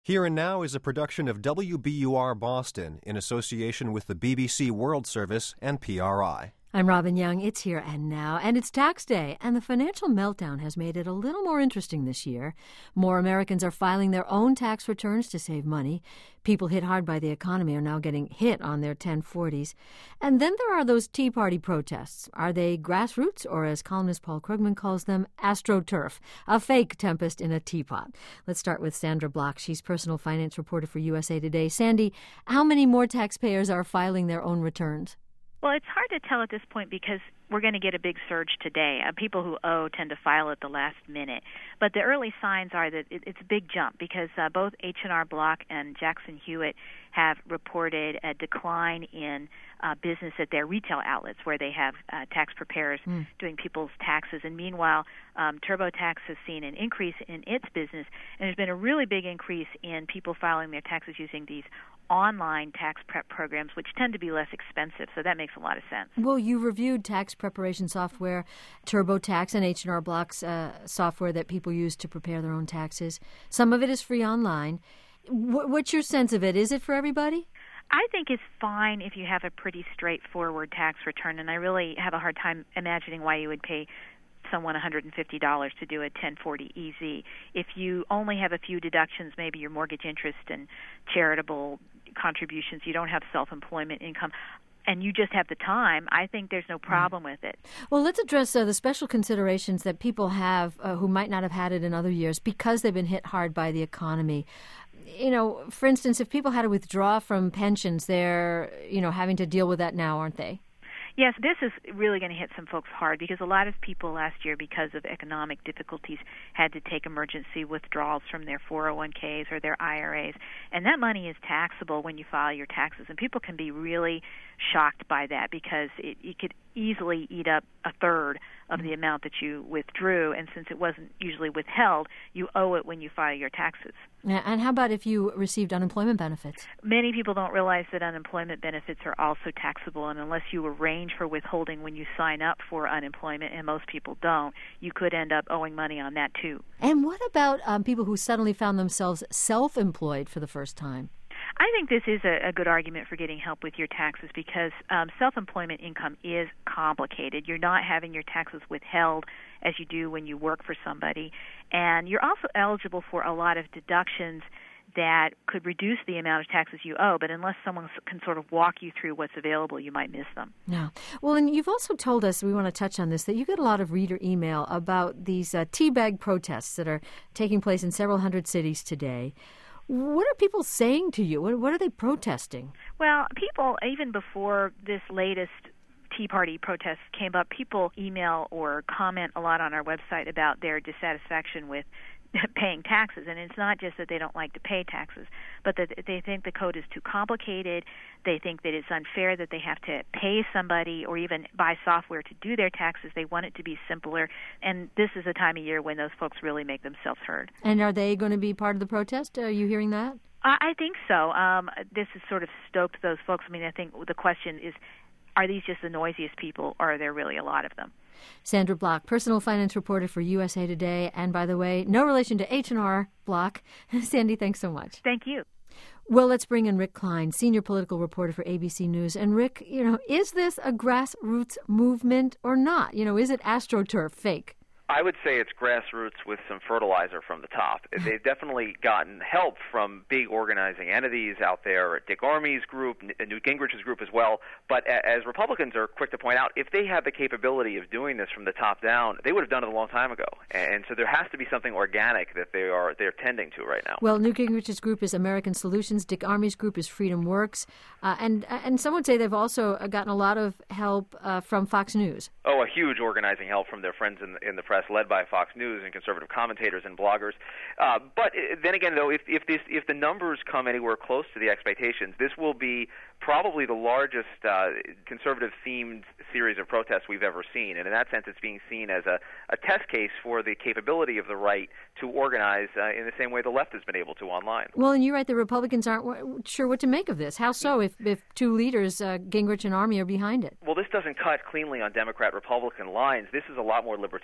Here and Now is a production of WBUR Boston in association with the BBC World Service and PRI. I'm Robin Young. It's Here and Now, and it's tax day, and the financial meltdown has made it a little more interesting this year. More Americans are filing their own tax returns to save money. People hit hard by the economy are now getting hit on their 1040s. And then there are those Tea Party protests. Are they grassroots, or as columnist Paul Krugman calls them, astroturf, a fake tempest in a teapot? Let's start with Sandra Block. She's personal finance reporter for USA Today. Sandy, how many more taxpayers are filing their own returns? Well, it's hard to tell at this point because we're going to get a big surge today. People who owe tend to file at the last minute. But the early signs are that it's a big jump because both H&R Block and Jackson Hewitt have reported a decline in business at their retail outlets where they have tax preparers doing people's taxes. And meanwhile, TurboTax has seen an increase in its business, and there's been a really big increase in people filing their taxes using these online tax prep programs, which tend to be less expensive, so that makes a lot of sense. Well, you reviewed tax preparation software, TurboTax and H&R Block's software that people use to prepare their own taxes. Some of it is free online. What's your sense of it? Is it for everybody? I think it's fine if you have a pretty straightforward tax return, and I really have a hard time imagining why you would pay someone $150 to do a 1040 EZ. If you only have a few deductions, maybe your mortgage interest and charitable contributions, you don't have self-employment income, and you just have the time, I think there's no problem with it. Well, let's address the special considerations that people have who might not have had it in other years because they've been hit hard by the economy. You know, for instance, if people had to withdraw from pensions, they're, having to deal with that now, aren't they? Yes, this is really going to hit some folks hard because a lot of people last year, because of economic difficulties, had to take emergency withdrawals from their 401ks or their IRAs. And that money is taxable when you file your taxes. And people can be really shocked by that because it could easily eat up a third of the amount that you withdrew. And since it wasn't usually withheld, you owe it when you file your taxes. Yeah, and how about if you received unemployment benefits? Many people don't realize that unemployment benefits are also taxable, and unless you arrange for withholding when you sign up for unemployment, and most people don't, you could end up owing money on that too. And what about people who suddenly found themselves self-employed for the first time? I think this is a good argument for getting help with your taxes because self-employment income is complicated. You're not having your taxes withheld as you do when you work for somebody. And you're also eligible for a lot of deductions that could reduce the amount of taxes you owe, but unless someone can sort of walk you through what's available, you might miss them. No. Well, and you've also told us, we want to touch on this, that you get a lot of reader email about these teabag protests that are taking place in several hundred cities today. What are people saying to you? What are they protesting? Well, people, even before this latest Tea Party protest came up, people email or comment a lot on our website about their dissatisfaction with paying taxes. And it's not just that they don't like to pay taxes, but that they think the code is too complicated. They think that it's unfair that they have to pay somebody or even buy software to do their taxes. They want it to be simpler. And this is a time of year when those folks really make themselves heard. And are they going to be part of the protest? Are you hearing that? I think so. This has sort of stoked those folks. I mean, I think the question is, are these just the noisiest people, or are there really a lot of them? Sandra Block, personal finance reporter for USA Today. And by the way, no relation to H&R Block. Sandy, thanks so much. Thank you. Well, let's bring in Rick Klein, senior political reporter for ABC News. And Rick, is this a grassroots movement or not? Is it astroturf, fake? I would say it's grassroots with some fertilizer from the top. They've definitely gotten help from big organizing entities out there, Dick Armey's group, Newt Gingrich's group as well. But as Republicans are quick to point out, if they had the capability of doing this from the top down, they would have done it a long time ago. And so there has to be something organic that they're tending to right now. Well, Newt Gingrich's group is American Solutions. Dick Armey's group is Freedom Works. And some would say they've also gotten a lot of help from Fox News. Oh, a huge organizing help from their friends in the press, led by Fox News and conservative commentators and bloggers. But then again, though, if the numbers come anywhere close to the expectations, this will be probably the largest conservative-themed series of protests we've ever seen. And in that sense, it's being seen as a test case for the capability of the right to organize in the same way the left has been able to online. Well, and you're right, the Republicans aren't sure what to make of this. How so if two leaders, Gingrich and Armey, are behind it? Well, this doesn't cut cleanly on Democrat-Republican lines. This is a lot more libertarian than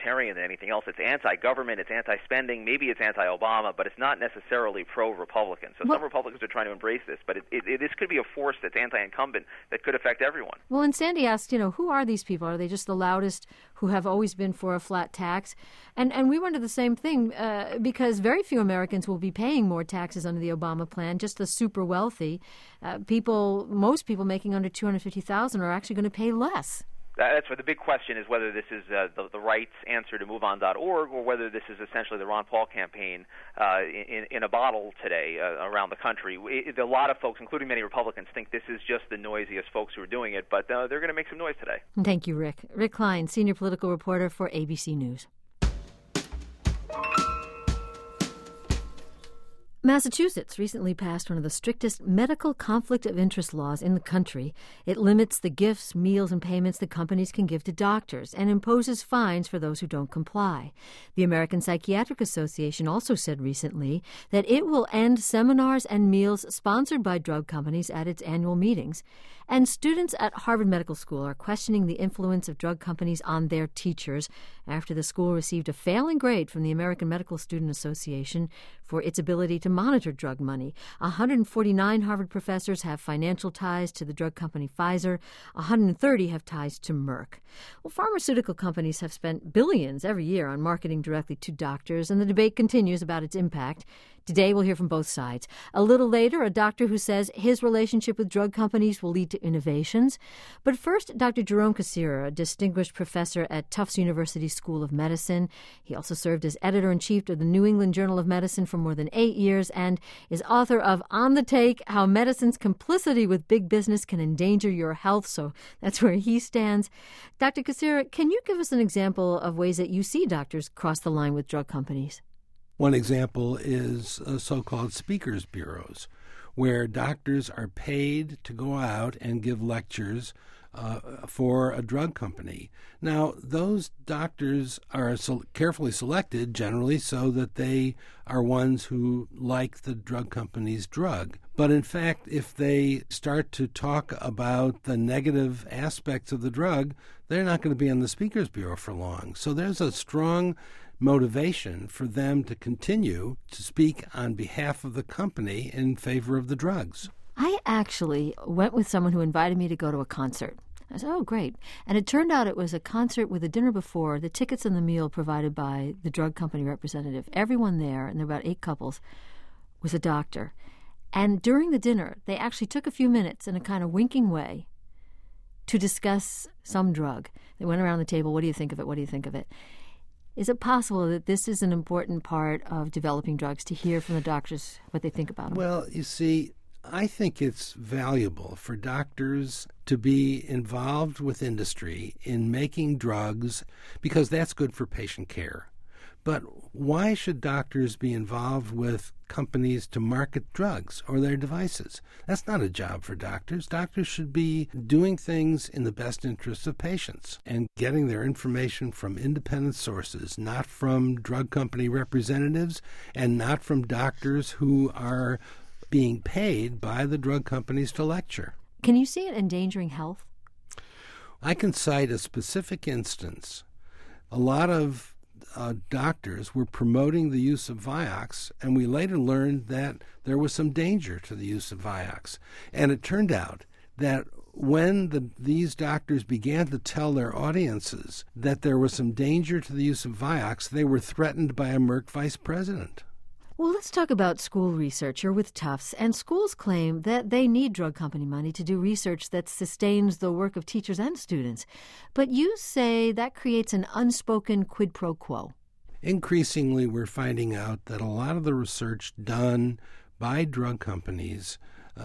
anything else. It's anti-government, it's anti-spending, maybe it's anti-Obama, but it's not necessarily pro-Republican. So some Republicans are trying to embrace this, but this could be a force that's anti-incumbent that could affect everyone. Well, and Sandy asked, who are these people? Are they just the loudest who have always been for a flat tax? And we wonder the same thing because very few Americans will be paying more taxes under the Obama plan, just the super wealthy. Most people making under $250,000 are actually going to pay less. That's where the big question is whether this is the right's answer to MoveOn.org or whether this is essentially the Ron Paul campaign in a bottle today around the country. A lot of folks, including many Republicans, think this is just the noisiest folks who are doing it, but they're going to make some noise today. Thank you, Rick. Rick Klein, senior political reporter for ABC News. Massachusetts recently passed one of the strictest medical conflict of interest laws in the country. It limits the gifts, meals, and payments that companies can give to doctors and imposes fines for those who don't comply. The American Psychiatric Association also said recently that it will end seminars and meals sponsored by drug companies at its annual meetings. And students at Harvard Medical School are questioning the influence of drug companies on their teachers after the school received a failing grade from the American Medical Student Association for its ability to monitor drug money. 149 Harvard professors have financial ties to the drug company Pfizer. 130 have ties to Merck. Well, pharmaceutical companies have spent billions every year on marketing directly to doctors, and the debate continues about its impact. Today, we'll hear from both sides. A little later, a doctor who says his relationship with drug companies will lead to innovations. But first, Dr. Jerome Kassir, a distinguished professor at Tufts University School of Medicine. He also served as editor-in-chief of the New England Journal of Medicine for more than 8 years and is author of On the Take, How Medicine's Complicity with Big Business Can Endanger Your Health. So that's where he stands. Dr. Kassir, can you give us an example of ways that you see doctors cross the line with drug companies? One example is so-called speakers bureaus, where doctors are paid to go out and give lectures for a drug company. Now, those doctors are carefully selected generally so that they are ones who like the drug company's drug. But in fact, if they start to talk about the negative aspects of the drug, they're not going to be on the speakers bureau for long. So there's a strong motivation for them to continue to speak on behalf of the company in favor of the drugs. I actually went with someone who invited me to go to a concert. I said, oh, great. And it turned out it was a concert with a dinner before, the tickets and the meal provided by the drug company representative. Everyone there, and there were about 8 couples, was a doctor. And during the dinner, they actually took a few minutes in a kind of winking way to discuss some drug. They went around the table, what do you think of it, what do you think of it? Is it possible that this is an important part of developing drugs, to hear from the doctors what they think about them? Well, you see, I think it's valuable for doctors to be involved with industry in making drugs because that's good for patient care. But why should doctors be involved with companies to market drugs or their devices? That's not a job for doctors. Doctors should be doing things in the best interests of patients and getting their information from independent sources, not from drug company representatives and not from doctors who are being paid by the drug companies to lecture. Can you see it endangering health? I can cite a specific instance. A lot of doctors were promoting the use of Vioxx, and we later learned that there was some danger to the use of Vioxx. And it turned out that when these doctors began to tell their audiences that there was some danger to the use of Vioxx, they were threatened by a Merck vice president. Well, let's talk about school research. You're with Tufts, and schools claim that they need drug company money to do research that sustains the work of teachers and students. But you say that creates an unspoken quid pro quo. Increasingly, we're finding out that a lot of the research done by drug companies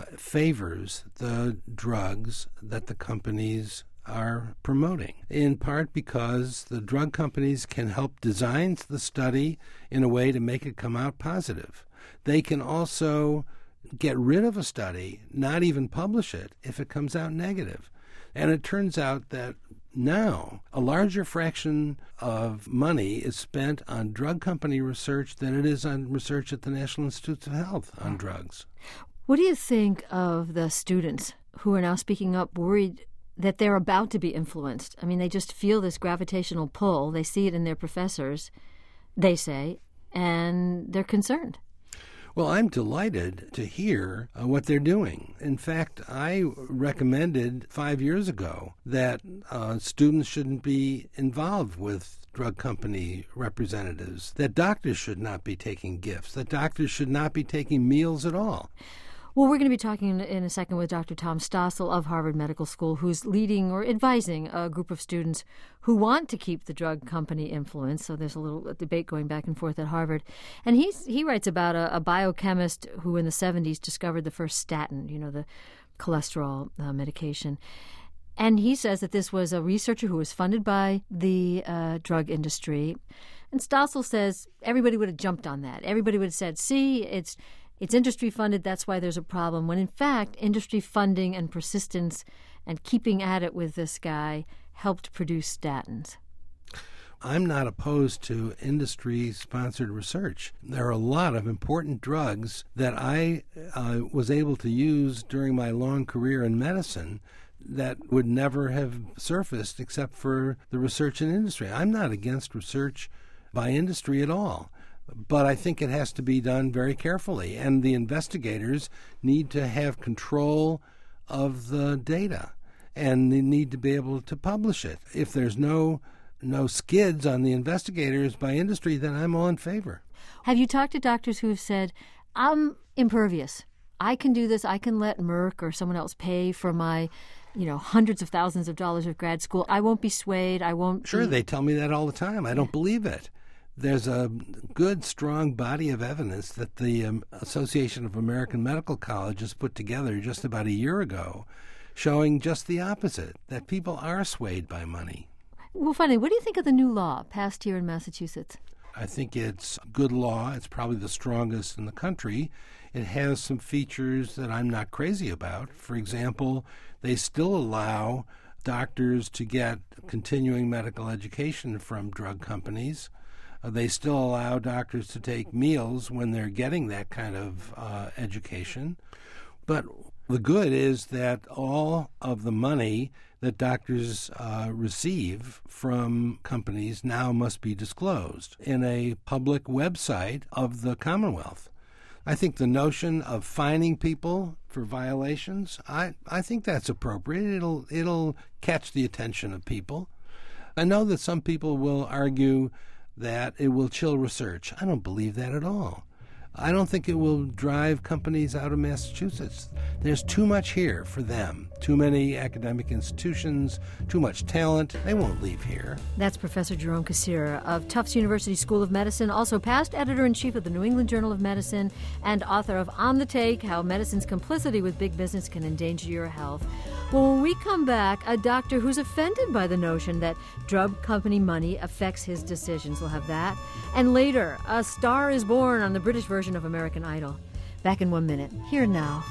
favors the drugs that the companies are promoting, in part because the drug companies can help design the study in a way to make it come out positive. They can also get rid of a study, not even publish it, if it comes out negative. And it turns out that now a larger fraction of money is spent on drug company research than it is on research at the National Institutes of Health on drugs. What do you think of the students who are now speaking up, worried that they're about to be influenced. I mean, they just feel this gravitational pull. They see it in their professors, they say, and they're concerned. Well, I'm delighted to hear what they're doing. In fact, I recommended 5 years ago that students shouldn't be involved with drug company representatives, that doctors should not be taking gifts, that doctors should not be taking meals at all. Well, we're going to be talking in a second with Dr. Tom Stossel of Harvard Medical School, who's leading or advising a group of students who want to keep the drug company influence. So there's a little debate going back and forth at Harvard. And he writes about a biochemist who in the 70s discovered the first statin, the cholesterol medication. And he says that this was a researcher who was funded by the drug industry. And Stossel says everybody would have jumped on that. Everybody would have said, see, it's industry funded, that's why there's a problem, when in fact industry funding and persistence and keeping at it with this guy helped produce statins. I'm not opposed to industry-sponsored research. There are a lot of important drugs that I was able to use during my long career in medicine that would never have surfaced except for the research in industry. I'm not against research by industry at all. But I think it has to be done very carefully, and the investigators need to have control of the data, and they need to be able to publish it. If there's no skids on the investigators by industry, then I'm all in favor. Have you talked to doctors who have said, I'm impervious, I can do this, I can let Merck or someone else pay for my hundreds of thousands of dollars of grad school, I won't be swayed, I won't Sure, they tell me that all the time. I don't believe it. There's a good, strong body of evidence that the Association of American Medical Colleges put together just about a year ago, showing just the opposite, that people are swayed by money. Well, finally, what do you think of the new law passed here in Massachusetts? I think it's good law. It's probably the strongest in the country. It has some features that I'm not crazy about. For example, they still allow doctors to get continuing medical education from drug companies. They still allow doctors to take meals when they're getting that kind of education. But the good is that all of the money that doctors receive from companies now must be disclosed in a public website of the Commonwealth. I think the notion of fining people for violations, I think that's appropriate. It'll catch the attention of people. I know that some people will argue that it will chill research. I don't believe that at all. I don't think it will drive companies out of Massachusetts. There's too much here for them. Too many academic institutions, too much talent. They won't leave here. That's Professor Jerome Kassir of Tufts University School of Medicine, also past editor-in-chief of the New England Journal of Medicine and author of On the Take, How Medicine's Complicity with Big Business Can Endanger Your Health. Well, when we come back, a doctor who's offended by the notion that drug company money affects his decisions. We'll have that. And later, a star is born on the British version of American Idol. Back in 1 minute. Here now.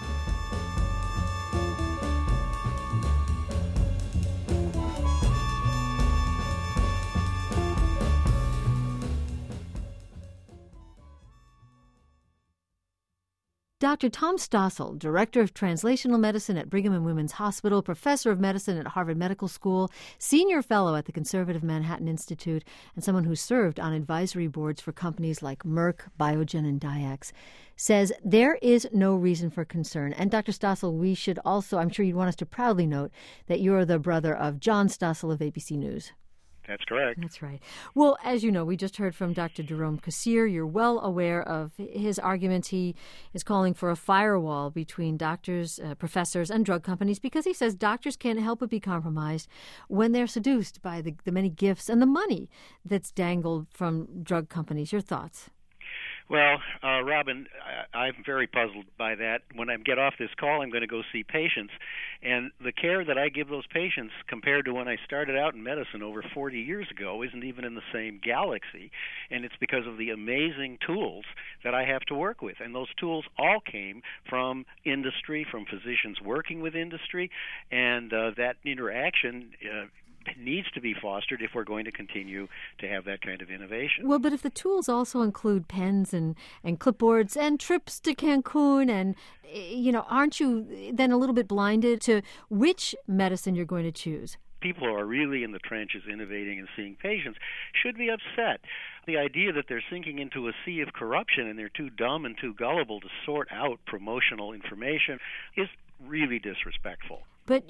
Dr. Tom Stossel, Director of Translational Medicine at Brigham and Women's Hospital, Professor of Medicine at Harvard Medical School, Senior Fellow at the Conservative Manhattan Institute, and someone who served on advisory boards for companies like Merck, Biogen, and Dyax, says there is no reason for concern. And Dr. Stossel, we should also, I'm sure you'd want us to proudly note that you're the brother of John Stossel of ABC News. That's correct. That's right. Well, as you know, we just heard from Dr. Jerome Kassir. You're well aware of his arguments. He is calling for a firewall between doctors, professors, and drug companies because he says doctors can't help but be compromised when they're seduced by the many gifts and the money that's dangled from drug companies. Your thoughts? Well, Robin, I'm very puzzled by that. When I get off this call, I'm going to go see patients. And the care that I give those patients compared to when I started out in medicine over 40 years ago isn't even in the same galaxy. And it's because of the amazing tools that I have to work with. And those tools all came from industry, from physicians working with industry. And that interaction needs to be fostered if we're going to continue to have that kind of innovation. Well, but if the tools also include pens and clipboards and trips to Cancun and, aren't you then a little bit blinded to which medicine you're going to choose? People who are really in the trenches innovating and seeing patients should be upset. The idea that they're sinking into a sea of corruption and they're too dumb and too gullible to sort out promotional information is really disrespectful. But,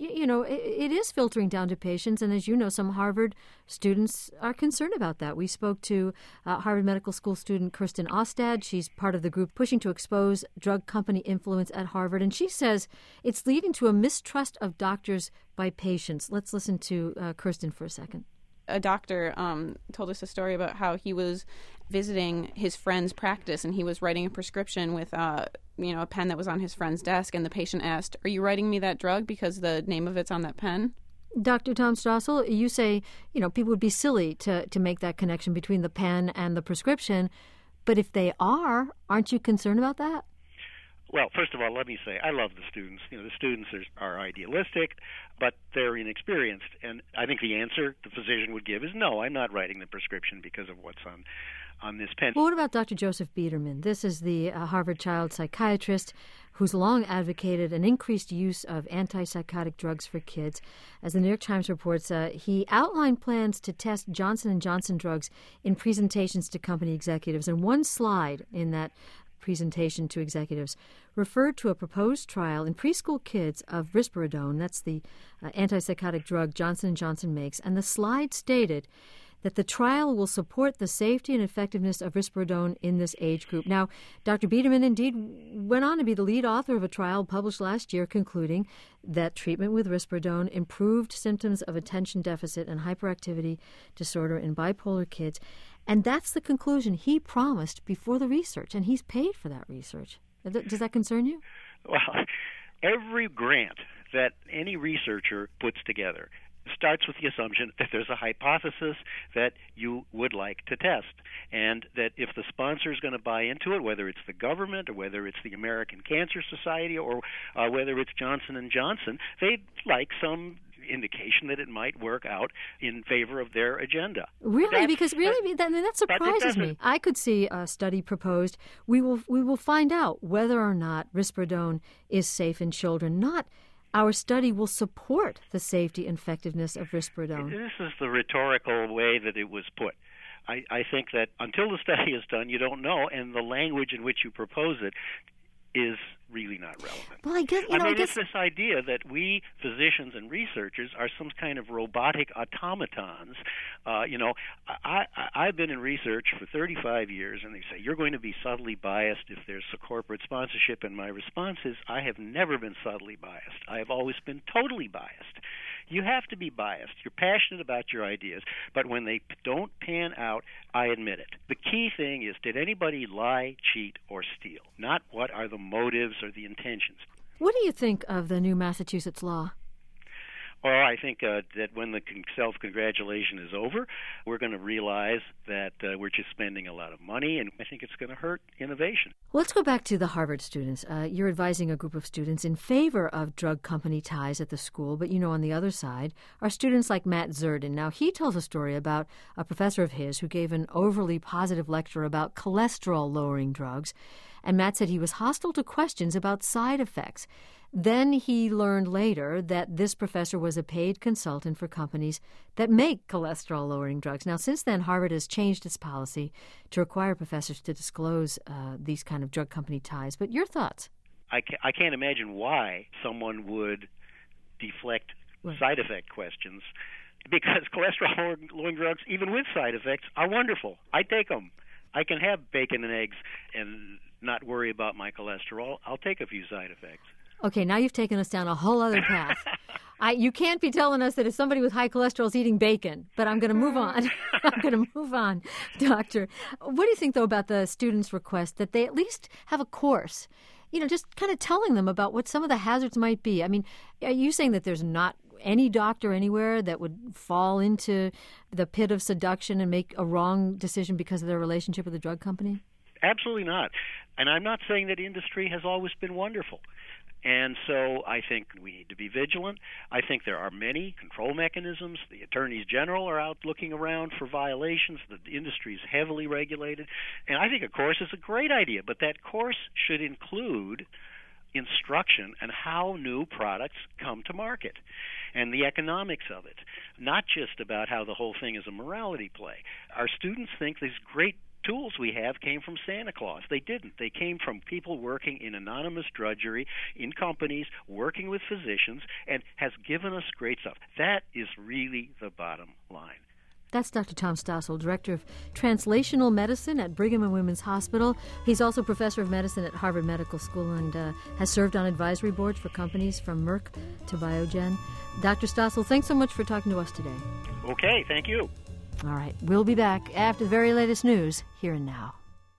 it is filtering down to patients, and as you know, some Harvard students are concerned about that. We spoke to Harvard Medical School student Kirsten Ostad. She's part of the group pushing to expose drug company influence at Harvard, and she says it's leading to a mistrust of doctors by patients. Let's listen to Kirsten for a second. A doctor told us a story about how he was visiting his friend's practice and he was writing a prescription with a pen that was on his friend's desk, and the patient asked, "Are you writing me that drug because the name of it's on that pen?" Dr. Tom Stossel, you say, people would be silly to make that connection between the pen and the prescription, but if they aren't you concerned about that? Well, first of all, let me say I love the students. The students are idealistic, but they're inexperienced. And I think the answer the physician would give is no, I'm not writing the prescription because of what's on this pen. Well, what about Dr. Joseph Biederman? This is the Harvard child psychiatrist who's long advocated an increased use of antipsychotic drugs for kids. As the New York Times reports, he outlined plans to test Johnson & Johnson drugs in presentations to company executives. And one slide in that presentation to executives referred to a proposed trial in preschool kids of risperidone. That's the antipsychotic drug Johnson & Johnson makes. And the slide stated that the trial will support the safety and effectiveness of risperidone in this age group. Now, Dr. Biederman indeed went on to be the lead author of a trial published last year concluding that treatment with risperidone improved symptoms of attention deficit and hyperactivity disorder in bipolar kids. And that's the conclusion he promised before the research, and he's paid for that research. Does that concern you? Well, every grant that any researcher puts together starts with the assumption that there's a hypothesis that you would like to test, and that if the sponsor is going to buy into it, whether it's the government or whether it's the American Cancer Society or whether it's Johnson & Johnson, they'd like some indication that it might work out in favor of their agenda. Really? That surprises me. I could see a study proposed. We will find out whether or not risperidone is safe in children, not our study will support the safety and effectiveness of risperidone. This is the rhetorical way that it was put. I think that until the study is done, you don't know, and the language in which you propose it is really not relevant. Well, I guess it's this idea that we physicians and researchers are some kind of robotic automatons. I've been in research for 35 years, and they say you're going to be subtly biased if there's a corporate sponsorship, and my response is I have never been subtly biased. I have always been totally biased. You have to be biased. You're passionate about your ideas, but when they don't pan out, I admit it. The key thing is, did anybody lie, cheat, or steal? Not what are the motives or the intentions. What do you think of the new Massachusetts law? Well, I think that when the self-congratulation is over, we're going to realize that we're just spending a lot of money, and I think it's going to hurt innovation. Well, let's go back to the Harvard students. You're advising a group of students in favor of drug company ties at the school, but on the other side are students like Matt Zerdin. Now, he tells a story about a professor of his who gave an overly positive lecture about cholesterol-lowering drugs, and Matt said he was hostile to questions about side effects. Then he learned later that this professor was a paid consultant for companies that make cholesterol-lowering drugs. Now, since then, Harvard has changed its policy to require professors to disclose these kind of drug company ties. But your thoughts? I can't imagine why someone would deflect side effect questions, because cholesterol-lowering drugs, even with side effects, are wonderful. I take them. I can have bacon and eggs and not worry about my cholesterol. I'll take a few side effects. Okay, now you've taken us down a whole other path. You can't be telling us that if somebody with high cholesterol is eating bacon, but I'm going to move on. Doctor. What do you think, though, about the students' request that they at least have a course, just kind of telling them about what some of the hazards might be? I mean, are you saying that there's not any doctor anywhere that would fall into the pit of seduction and make a wrong decision because of their relationship with the drug company? Absolutely not. And I'm not saying that industry has always been wonderful. And so I think we need to be vigilant. I think there are many control mechanisms. The attorneys general are out looking around for violations. The industry is heavily regulated. And I think a course is a great idea, but that course should include instruction on how new products come to market and the economics of it, not just about how the whole thing is a morality play. Our students think these great tools we have came from Santa Claus. They didn't. They came from people working in anonymous drudgery in companies, working with physicians, and has given us great stuff. That is really the bottom line. That's Dr. Tom Stossel, Director of Translational Medicine at Brigham and Women's Hospital. He's also Professor of Medicine at Harvard Medical School and has served on advisory boards for companies from Merck to Biogen. Dr. Stossel, thanks so much for talking to us today. Okay, thank you. All right, we'll be back after the very latest news, here and now.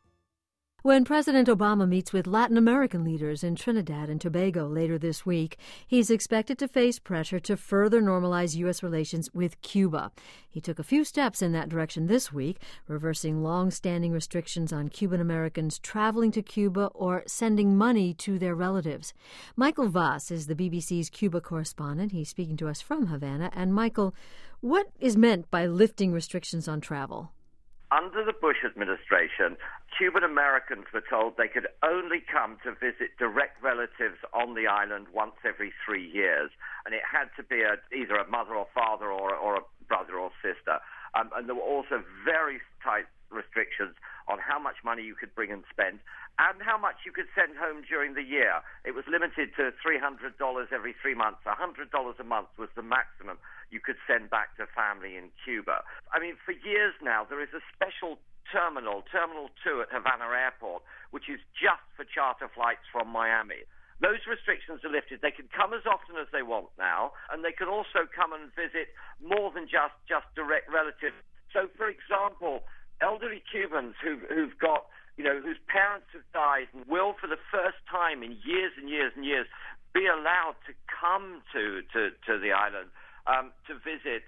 When President Obama meets with Latin American leaders in Trinidad and Tobago later this week, he's expected to face pressure to further normalize U.S. relations with Cuba. He took a few steps in that direction this week, reversing long-standing restrictions on Cuban Americans traveling to Cuba or sending money to their relatives. Michael Voss is the BBC's Cuba correspondent. He's speaking to us from Havana. And Michael, what is meant by lifting restrictions on travel? Under the Bush administration, Cuban Americans were told they could only come to visit direct relatives on the island once every 3 years, and it had to be either a mother or father or a brother or sister. And there were also very tight restrictions on how much money you could bring and spend and how much you could send home during the year. It was limited to $300 every 3 months. $100 a month was the maximum you could send back to family in Cuba. I mean, for years now, there is a special Terminal 2 at Havana Airport, which is just for charter flights from Miami. Those restrictions are lifted. They can come as often as they want now, and they can also come and visit more than just direct relatives. So, for example, elderly Cubans who've got, whose parents have died and will, for the first time in years and years and years, be allowed to come to the island to visit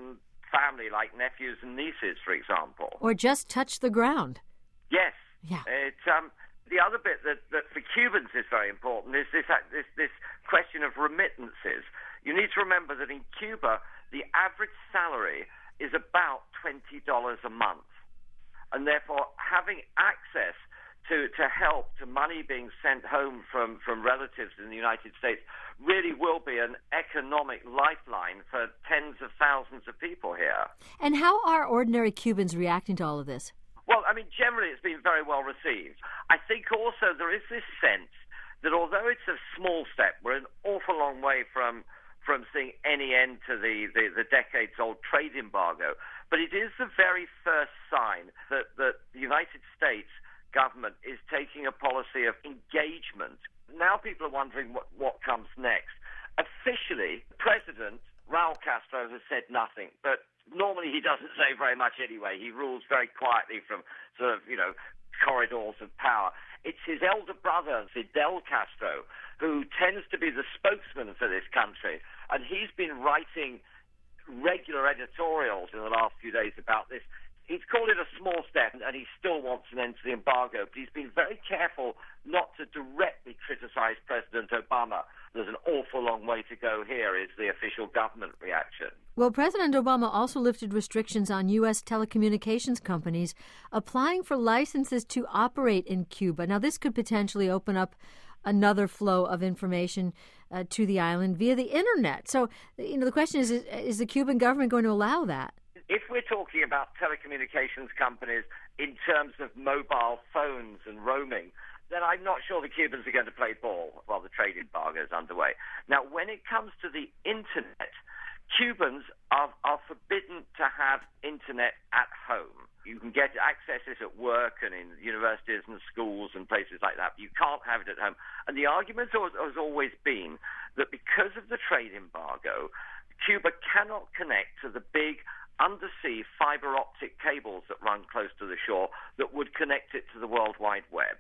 family like nephews and nieces, for example. Or just touch the ground. Yes. Yeah. It's the other bit that for Cubans is very important is this question of remittances. You need to remember that in Cuba, the average salary is about $20 a month. And therefore, having access to help, to money being sent home from relatives in the United States really will be an economic lifeline for tens of thousands of people here. And how are ordinary Cubans reacting to all of this? Well, I mean, generally it's been very well received. I think also there is this sense that although it's a small step, we're an awful long way from seeing any end to the decades-old trade embargo, but it is the very first sign that the United States government is taking a policy of engagement. Now people are wondering what comes next. Officially, President Raul Castro has said nothing, but normally he doesn't say very much anyway. He rules very quietly from sort of, corridors of power. It's his elder brother, Fidel Castro, who tends to be the spokesman for this country, and he's been writing regular editorials in the last few days about this. He's called it a small step, and he still wants an end to the embargo, but he's been very careful not to directly criticize President Obama. There's an awful long way to go here, is the official government reaction. Well, President Obama also lifted restrictions on U.S. telecommunications companies applying for licenses to operate in Cuba. Now, this could potentially open up another flow of information to the island via the Internet. So, the question is the Cuban government going to allow that? If we're talking about telecommunications companies in terms of mobile phones and roaming, then I'm not sure the Cubans are going to play ball while the trade embargo is underway. Now, when it comes to the Internet, Cubans are forbidden to have Internet at home. You can access it at work and in universities and schools and places like that, but you can't have it at home. And the argument has always been that because of the trade embargo, Cuba cannot connect to the big undersea fiber optic cables that run close to the shore that would connect it to the World Wide Web.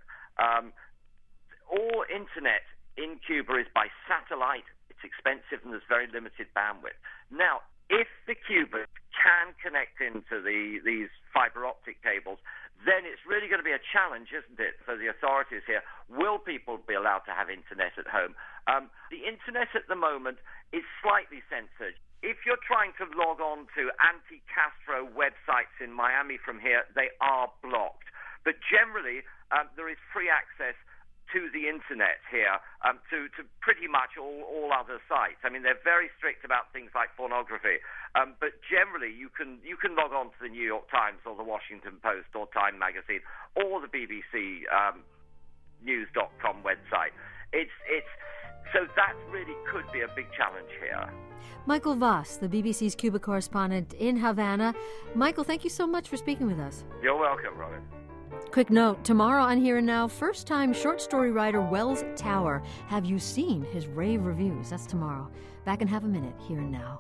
All Internet in Cuba is by satellite. It's expensive and there's very limited bandwidth. Now, if the Cubans can connect into these fiber optic cables, then it's really going to be a challenge, isn't it, for the authorities here? Will people be allowed to have internet at home? The internet at the moment is slightly censored. If you're trying to log on to anti-Castro websites in Miami from here, they are blocked. But generally, there is free access to the internet here, to pretty much all other sites. I mean, they're very strict about things like pornography, but generally you can log on to the New York Times or the Washington Post or Time Magazine or the BBC News.com website. So that really could be a big challenge here. Michael Voss, the BBC's Cuba correspondent in Havana. Michael, thank you so much for speaking with us. You're welcome, Robin. Quick note, tomorrow on Here and Now, first-time short story writer Wells Tower. Have you seen his rave reviews? That's tomorrow. Back in half a minute, Here and Now.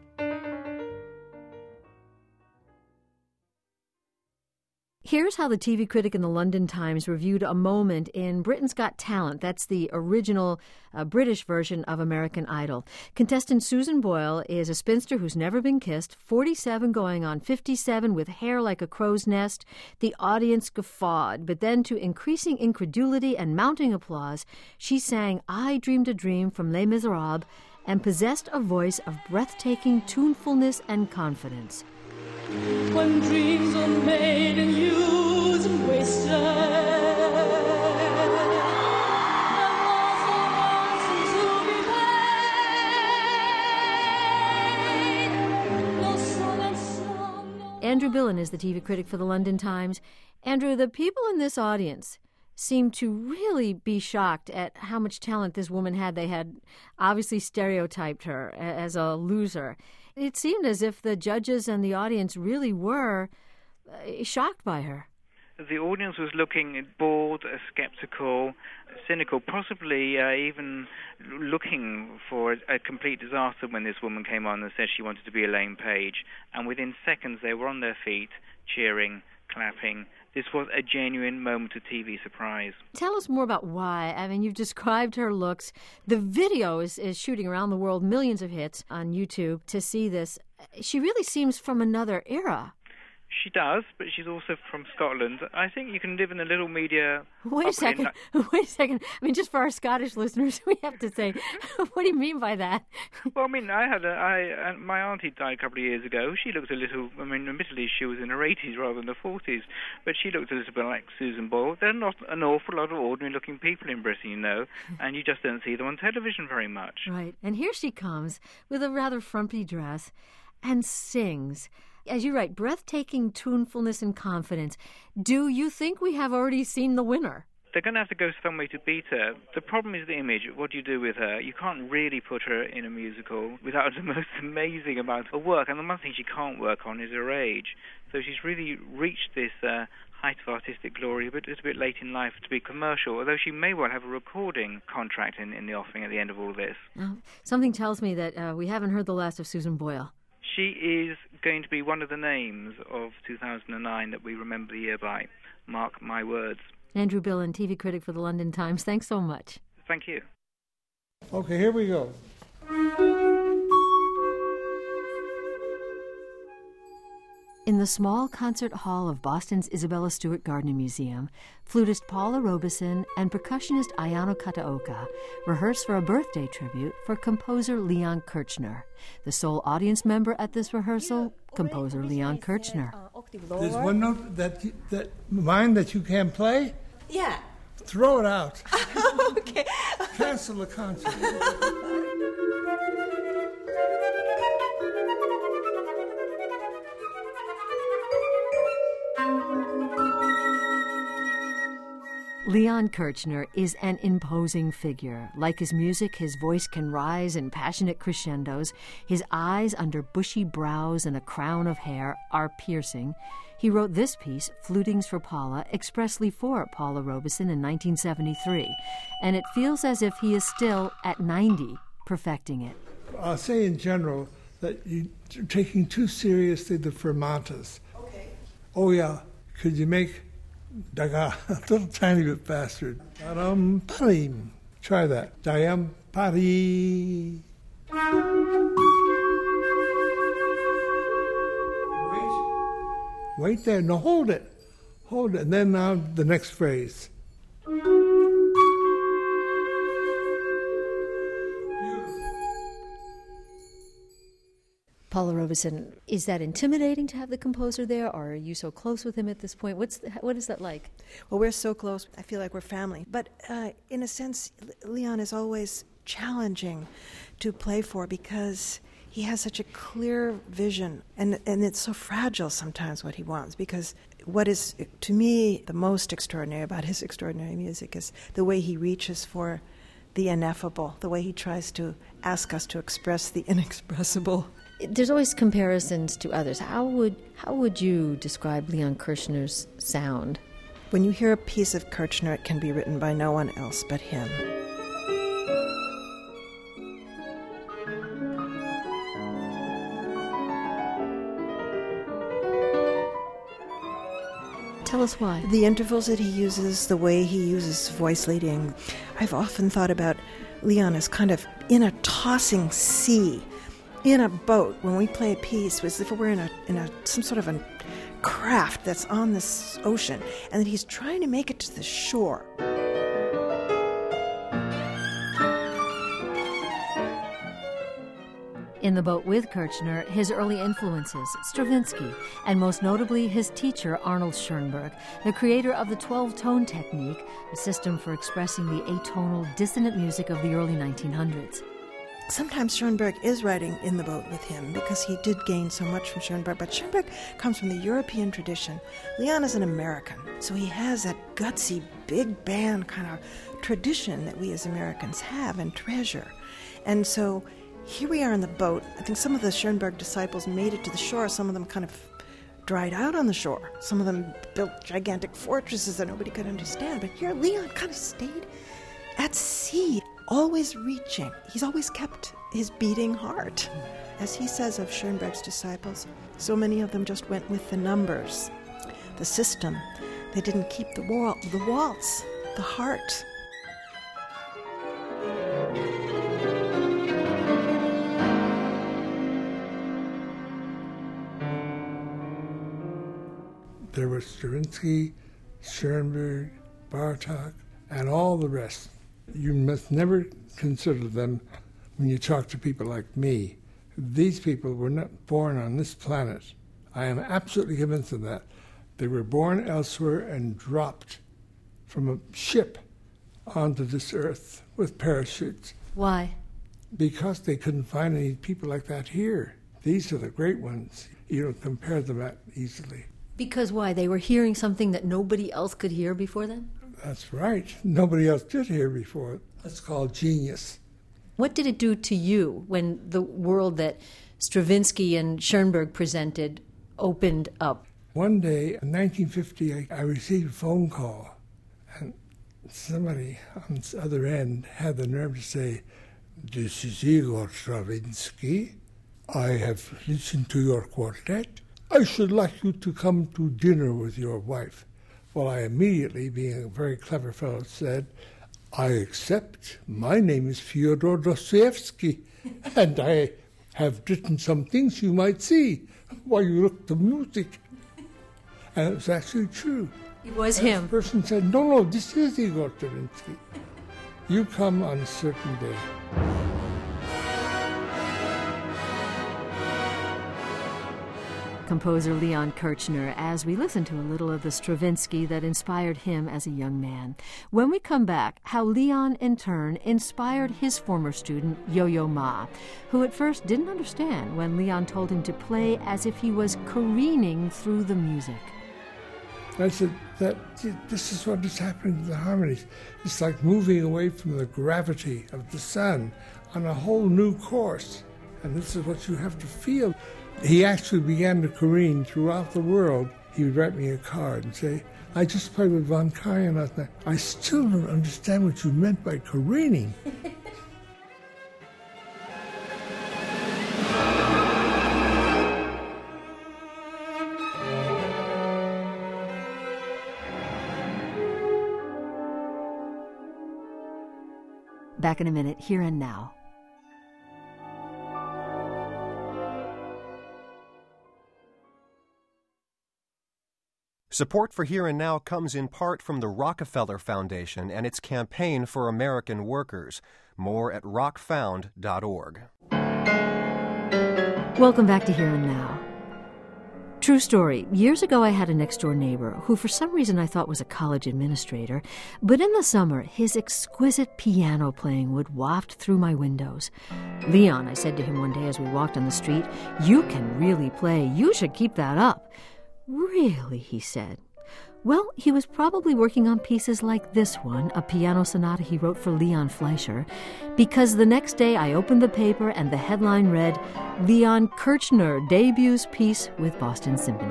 Here's how the TV critic in the London Times reviewed a moment in Britain's Got Talent. That's the original British version of American Idol. Contestant Susan Boyle is a spinster who's never been kissed, 47 going on 57 with hair like a crow's nest. The audience guffawed, but then to increasing incredulity and mounting applause, she sang I Dreamed a Dream from Les Miserables and possessed a voice of breathtaking tunefulness and confidence. When dreams are made and used and wasted, Andrew Billen is the TV critic for the London Times. Andrew, the people in this audience seem to really be shocked at how much talent this woman had. They had obviously stereotyped her as a loser. It seemed as if the judges and the audience really were shocked by her. The audience was looking bored, skeptical, cynical, possibly even looking for a complete disaster when this woman came on and said she wanted to be Elaine Page. And within seconds, they were on their feet, cheering, clapping. This was a genuine moment of TV surprise. Tell us more about why. I mean, you've described her looks. The video is shooting around the world, millions of hits on YouTube to see this. She really seems from another era. She does, but she's also from Scotland. I think you can live in a little media... Wait a second. I mean, just for our Scottish listeners, we have to say, what do you mean by that? Well, I mean, my auntie died a couple of years ago. She looked a little... I mean, admittedly, she was in her 80s rather than her 40s, but she looked a little bit like Susan Boyle. There are not an awful lot of ordinary-looking people in Britain, you know, and you just don't see them on television very much. Right, and here she comes with a rather frumpy dress and sings... As you write, breathtaking tunefulness and confidence. Do you think we have already seen the winner? They're going to have to go some way to beat her. The problem is the image. What do you do with her? You can't really put her in a musical without the most amazing amount of work. And the one thing she can't work on is her age. So she's really reached this height of artistic glory a little bit late in life to be commercial, although she may well have a recording contract in the offing at the end of all this. Something tells me that we haven't heard the last of Susan Boyle. She is going to be one of the names of 2009 that we remember the year by. Mark my words. Andrew Billen, TV critic for the London Times. Thanks so much. Thank you. Okay, here we go. In the small concert hall of Boston's Isabella Stewart Gardner Museum, flutist Paula Robeson and percussionist Ayano Kataoka rehearse for a birthday tribute for composer Leon Kirchner. The sole audience member at this rehearsal, composer Leon Kirchner. There's one note that you can't play? Yeah. Throw it out. Okay. Cancel the concert. Leon Kirchner is an imposing figure. Like his music, his voice can rise in passionate crescendos. His eyes under bushy brows and a crown of hair are piercing. He wrote this piece, Flutings for Paula, expressly for Paula Robeson in 1973. And it feels as if he is still, at 90, perfecting it. I'll say in general that you're taking too seriously the fermatas. Okay. Oh, yeah. Could you make... a little tiny bit faster. Try that. Wait there. No, hold it. Hold it. And then now the next phrase. Paula Robeson, is that intimidating to have the composer there, or are you so close with him at this point? What is that like? Well, we're so close. I feel like we're family. But in a sense, Leon is always challenging to play for because he has such a clear vision, and it's so fragile sometimes what he wants, because what is, to me, the most extraordinary about his extraordinary music is the way he reaches for the ineffable, the way he tries to ask us to express the inexpressible. There's always comparisons to others. How would you describe Leon Kirchner's sound? When you hear a piece of Kirchner, it can be written by no one else but him. Tell us why. The intervals that he uses, the way he uses voice leading. I've often thought about Leon as kind of in a tossing sea, in a boat. When we play a piece, as if we're in some sort of a craft that's on this ocean, and that he's trying to make it to the shore. In the boat with Kirchner, his early influences, Stravinsky, and most notably his teacher, Arnold Schoenberg, the creator of the 12-tone technique, a system for expressing the atonal, dissonant music of the early 1900s. Sometimes Schoenberg is writing in the boat with him because he did gain so much from Schoenberg, but Schoenberg comes from the European tradition. Leon is an American, so he has that gutsy, big band kind of tradition that we as Americans have and treasure. And so here we are in the boat. I think some of the Schoenberg disciples made it to the shore. Some of them kind of dried out on the shore. Some of them built gigantic fortresses that nobody could understand. But here Leon kind of stayed at sea, always reaching. He's always kept his beating heart. As he says of Schoenberg's disciples, so many of them just went with the numbers, the system. They didn't keep the waltz, the heart. There was Stravinsky, Schoenberg, Bartók, and all the rest. You must never consider them when you talk to people like me. These people were not born on this planet. I am absolutely convinced of that. They were born elsewhere and dropped from a ship onto this earth with parachutes. Why? Because they couldn't find any people like that here. These are the great ones. You don't compare them that easily. Because why? They were hearing something that nobody else could hear before then? That's right. Nobody else did hear before. That's called genius. What did it do to you when the world that Stravinsky and Schoenberg presented opened up? One day in 1950, I received a phone call, and somebody on the other end had the nerve to say, "This is Igor Stravinsky. I have listened to your quartet. I should like you to come to dinner with your wife." Well, I immediately, being a very clever fellow, said, "I accept. My name is Fyodor Dostoevsky, and I have written some things you might see while you look the music." And it was actually true. It was him. The person said, no, this is Igor Stravinsky. You come on a certain day. Composer Leon Kirchner, as we listen to a little of the Stravinsky that inspired him as a young man. When we come back, how Leon, in turn, inspired his former student, Yo-Yo Ma, who at first didn't understand when Leon told him to play as if he was careening through the music. I said, this is what is happening to the harmonies. It's like moving away from the gravity of the sun on a whole new course. And this is what you have to feel. He actually began to careen throughout the world. He would write me a card and say, "I just played with Von Karajan last night. I still don't understand what you meant by careening." Back in a minute, Here and Now. Support for Here and Now comes in part from the Rockefeller Foundation and its campaign for American workers. More at rockfound.org. Welcome back to Here and Now. True story. Years ago, I had a next-door neighbor who for some reason I thought was a college administrator, but in the summer, his exquisite piano playing would waft through my windows. Leon, I said to him one day as we walked on the street, "You can really play. You should keep that up." "Really?" he said. Well, he was probably working on pieces like this one, a piano sonata he wrote for Leon Fleischer, because the next day I opened the paper and the headline read, "Leon Kirchner debuts piece with Boston Symphony."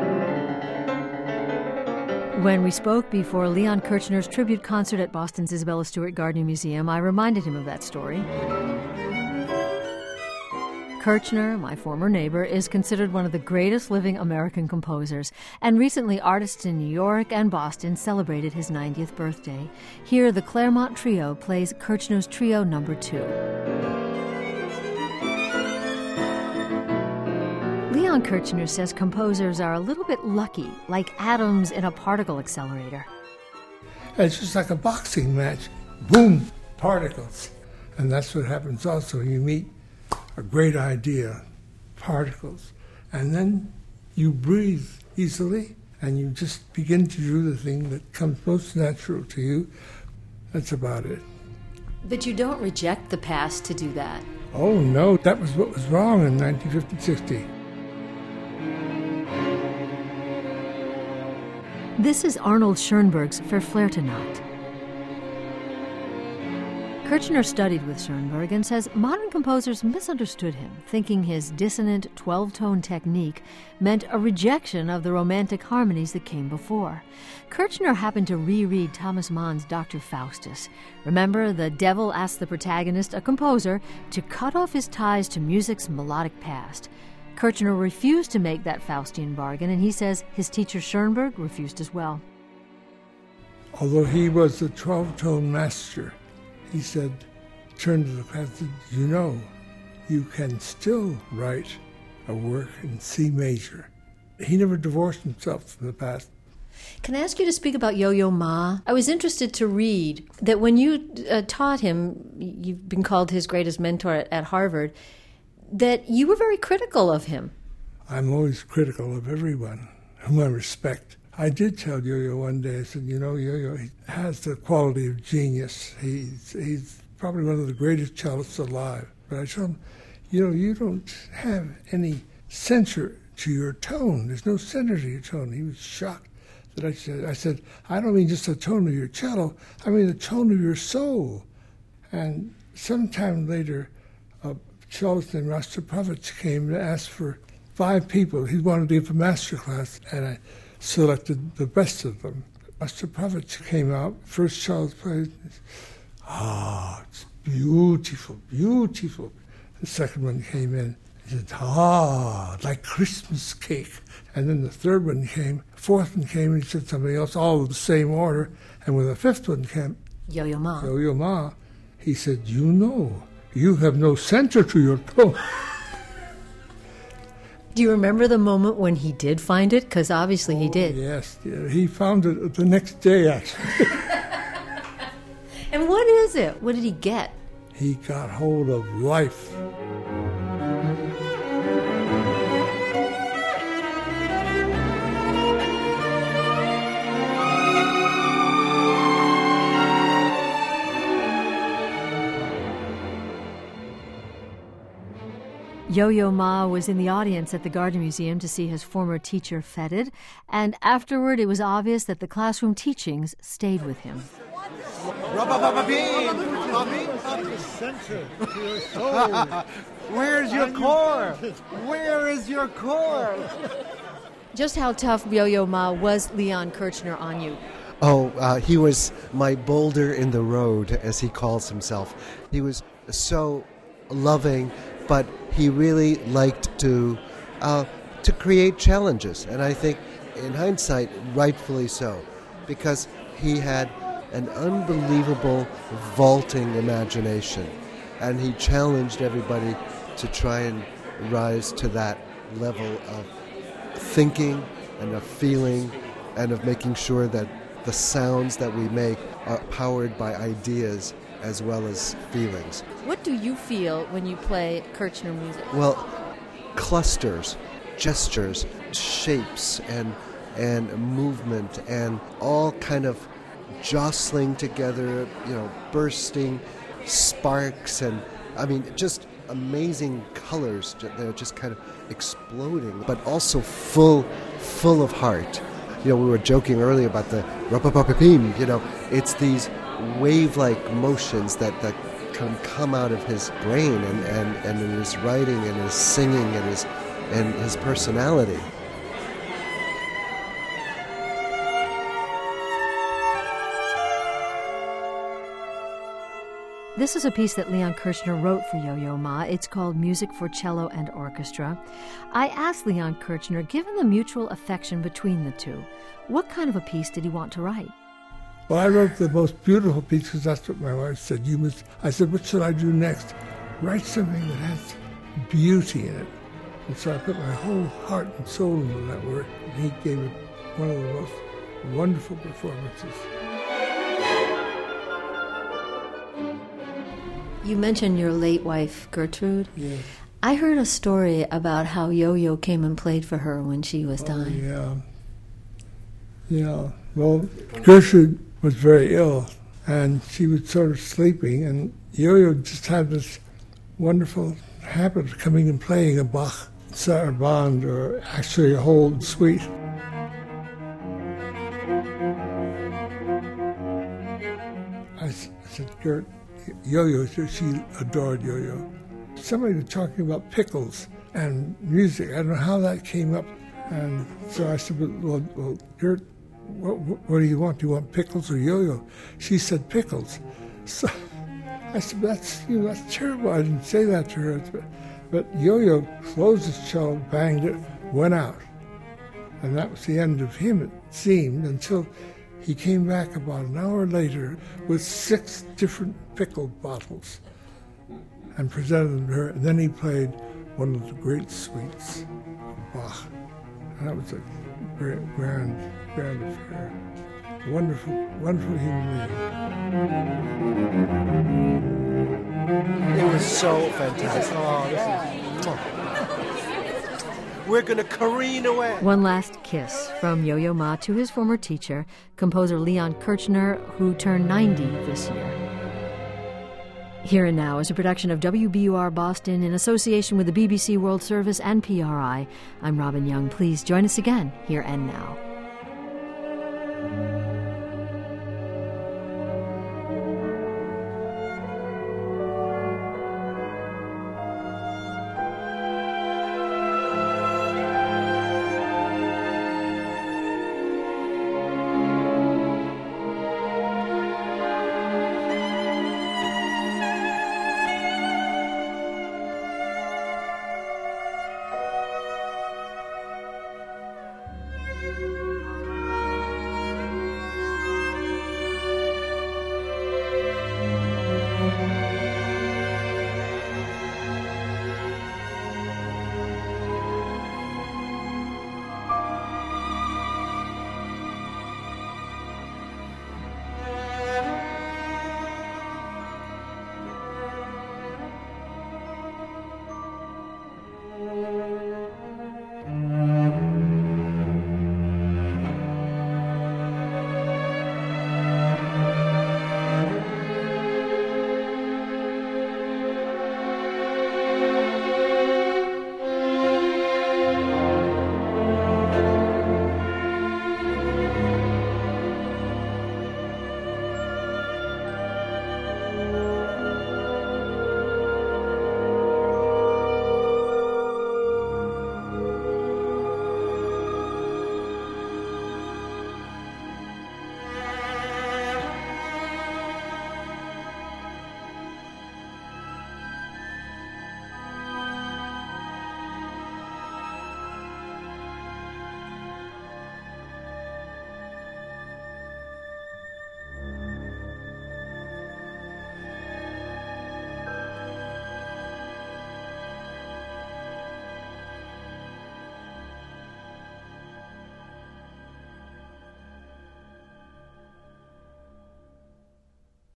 When we spoke before Leon Kirchner's tribute concert at Boston's Isabella Stewart Gardner Museum, I reminded him of that story. Kirchner, my former neighbor, is considered one of the greatest living American composers, and recently artists in New York and Boston celebrated his 90th birthday. Here, the Claremont Trio plays Kirchner's Trio No. 2. Leon Kirchner says composers are a little bit lucky, like atoms in a particle accelerator. It's just like a boxing match. Boom, particles. And that's what happens also. You meet a great idea, particles, and then you breathe easily and you just begin to do the thing that comes most natural to you. That's about it. But you don't reject the past to do that. Oh no, that was what was wrong in 1950-60. This is Arnold Schoenberg's Verflirtennacht. Kirchner studied with Schoenberg and says modern composers misunderstood him, thinking his dissonant 12-tone technique meant a rejection of the romantic harmonies that came before. Kirchner happened to reread Thomas Mann's Dr. Faustus. Remember, the devil asked the protagonist, a composer, to cut off his ties to music's melodic past. Kirchner refused to make that Faustian bargain, and he says his teacher Schoenberg refused as well. Although he was the 12-tone master, he said, turned to the class and said, "You know, you can still write a work in C major." He never divorced himself from the past. Can I ask you to speak about Yo-Yo Ma? I was interested to read that when you taught him, you've been called his greatest mentor at Harvard, that you were very critical of him. I'm always critical of everyone whom I respect. I did tell Yo-Yo one day, I said, you know, Yo-Yo, he has the quality of genius. He's probably one of the greatest cellists alive. But I told him, you know, you don't have any censor to your tone. There's no center to your tone. He was shocked that I said, I don't mean just the tone of your cello, I mean the tone of your soul. And sometime later, a cellist named Rostropovich came to ask for 5 people. He wanted to give a master class, and I selected the best of them. Rostropovich came out, first cellist played. It's beautiful, beautiful. The second one came in. He said, like Christmas cake. And then the third one came, fourth one came, and he said something else, all in the same order. And when the fifth one came, Yo-Yo Ma, he said, you know, you have no center to your tone. Do you remember the moment when he did find it? Because obviously he did. Yes, he found it the next day, actually. And what is it? What did he get? He got hold of life. Yo-Yo Ma was in the audience at the Gardner Museum to see his former teacher feted, and afterward it was obvious that the classroom teachings stayed with him. Where's your core? Where is your core? Just how tough Yo-Yo Ma was Leon Kirchner on you? He was my boulder in the road, as he calls himself. He was so loving, but he really liked to create challenges, and I think, in hindsight, rightfully so, because he had an unbelievable vaulting imagination, and he challenged everybody to try and rise to that level of thinking and of feeling and of making sure that the sounds that we make are powered by ideas as well as feelings. What do you feel when you play Kirchner music? Well, clusters, gestures, shapes, and movement, and all kind of jostling together, bursting sparks, and just amazing colors. They're just kind of exploding, but also full of heart. We were joking earlier about the rapapapapim. It's these wave-like motions that come out of his brain and in his writing and his singing and his personality. This is a piece that Leon Kirchner wrote for Yo-Yo Ma. It's called Music for Cello and Orchestra. I asked Leon Kirchner, given the mutual affection between the two, what kind of a piece did he want to write? Well, I wrote the most beautiful piece because that's what my wife said. I said, what should I do next? Write something that has beauty in it. And so I put my whole heart and soul into that work, and he gave it one of the most wonderful performances. You mentioned your late wife, Gertrude. Yes. I heard a story about how Yo-Yo came and played for her when she was dying. Yeah. Well, Gertrude was very ill, and she was sort of sleeping, and Yo-Yo just had this wonderful habit of coming and playing a Bach saraband, or actually a whole suite. I said, Gert, Yo-Yo, she adored Yo-Yo. Somebody was talking about pickles and music. I don't know how that came up. And so I said, well Gert, what do you want? Do you want pickles or Yo-Yo? She said pickles. So I said, that's terrible. I didn't say that to her. But Yo-Yo closed his cello, banged it, went out. And that was the end of him, it seemed, until he came back about an hour later with 6 different pickle bottles and presented them to her. And then he played one of the great suites of Bach. And that was a grand affair. Wonderful, wonderful human being. It was so fantastic. We're going to careen away. One last kiss from Yo-Yo Ma to his former teacher, composer Leon Kirchner, who turned 90 this year. Here and Now is a production of WBUR Boston in association with the BBC World Service and PRI. I'm Robin Young. Please join us again, Here and Now.